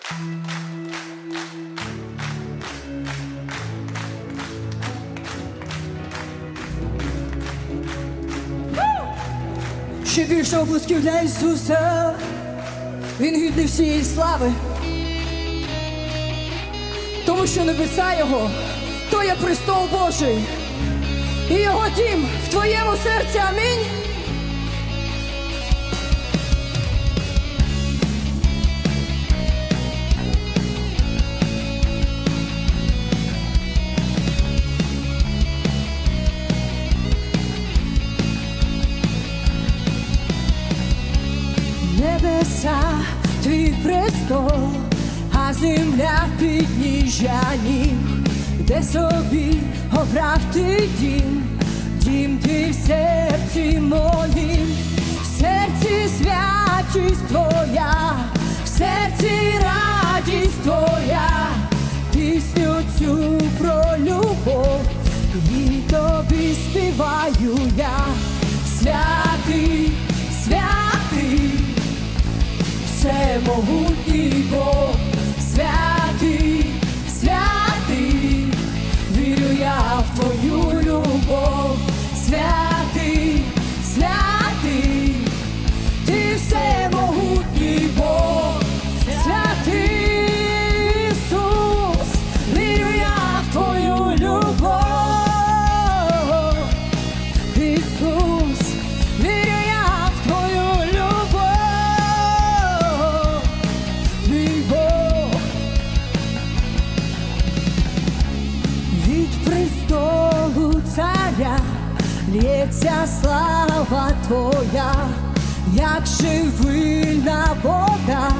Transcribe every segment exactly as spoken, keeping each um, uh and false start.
Ще більше оплесків для Ісуса, Він гідний всієї слави, тому що небеса Його, то є престол Божий, і Його дім в твоєму серці. Амінь. Небеса твій престол, а земля підніжжя ніг, де собі обрав ти дім, дім ти в серці моїм, в серці святість твоя, в серці радість твоя, пісню цю про любов, і тобі співаю я. Святий, святий, всемогутній Бог, святий, святий, вірю я в твою любов, святий, святий, ти всемогутній Бог, святий Ісус, вірю я в твою любов, Ісус, вірю я в твою любов, мій Бог. Від престолу царя лється слава твоя, як живильна вода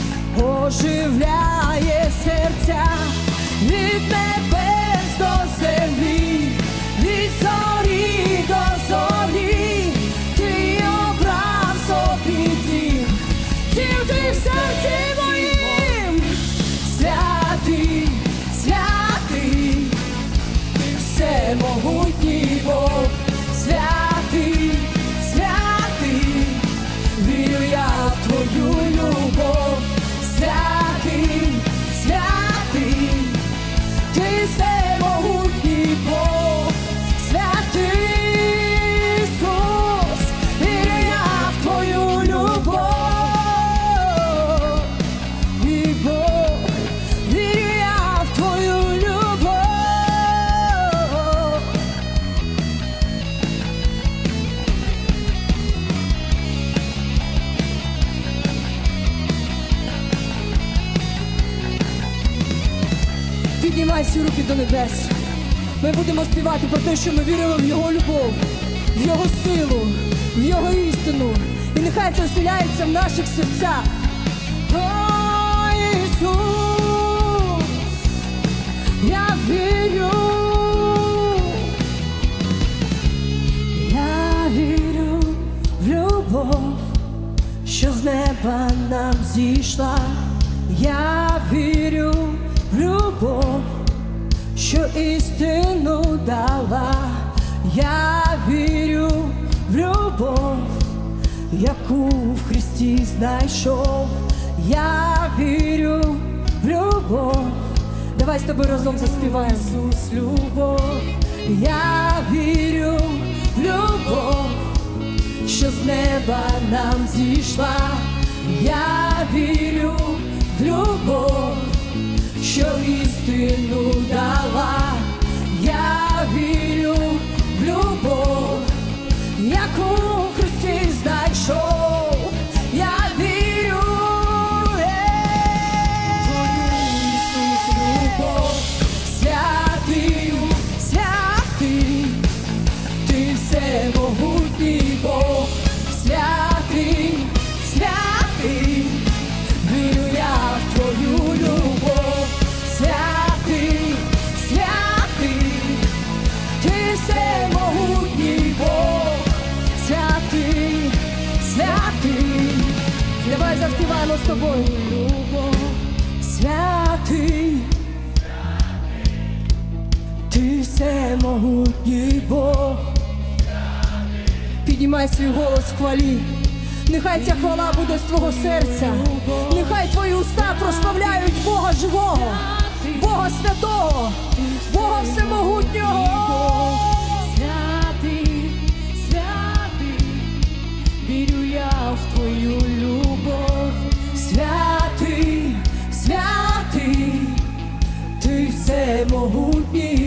оживляє серця. Від небес до землі, від зорі до зорі, ти обрав собі дім, дім ти в серці моїм. Святий, святий, всемогутній Бог, святий, святий, вірю я в твою любов, святий, святий, ти всемогутній Бог, святий Ісус, вірю я в твою любов, мій Бог, вірю я в твою любов. Піднімай всі руки до небес. Ми будемо співати про те, що ми вірили в Його любов, в Його силу, в Його істину. І нехай це оселяється в наших серцях. О, Ісус, я вірю, я вірю в любов, що з неба нам зійшла. Я вірю в любов, що істину дала. Я вірю в любов, яку в Христі знайшов. Я вірю в любов. Давай з тобою разом заспіваємо. Ісус, любов. Я вірю в любов, що з неба нам зійшла. Я вірю в любов, що істину дала. Я вірю в любов, яку в Христі знайшов. Я вірю в Ісус, любов. Святий, святий, ти всемогутній Бог, святий, святий, вірю я в твою любов, святий, святий, ти всемогутній Бог, святий, святий. Давай заспіваємо з тобою. Любов, святий, ти всемогутній Бог. Піднімай свій голос в хвалі. Нехай ця хвала буде з твого серця. Нехай твої уста прославляють Бога живого, Бога святого, Бога всемогутнього. Святий, святий, вірю я в твою любов. Святий, святий, ти всемогутній.